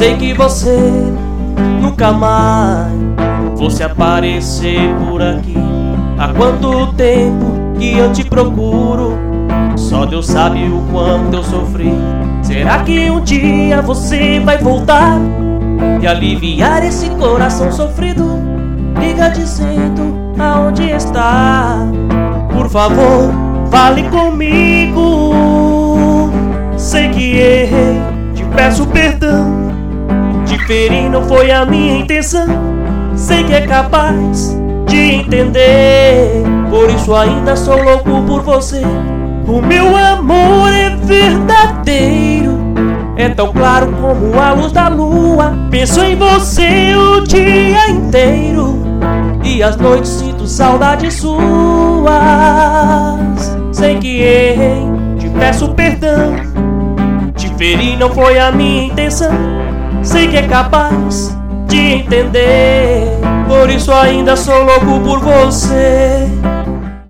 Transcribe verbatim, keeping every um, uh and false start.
Sei que você nunca mais fosse aparecer por aqui. Há quanto tempo que eu te procuro, só Deus sabe o quanto eu sofri. Será que um dia você vai voltar e aliviar esse coração sofrido? Liga dizendo aonde está. Por favor, fale comigo. Sei que errei, te peço perdão. Te ferir não foi a minha intenção. Sei que é capaz de entender, por isso ainda sou louco por você. O meu amor é verdadeiro, é tão claro como a luz da lua. Penso em você o dia inteiro e às noites sinto saudades suas. Sei que errei, te peço perdão. Te ferir não foi a minha intenção. Sei que é capaz de entender, por isso ainda sou louco por você.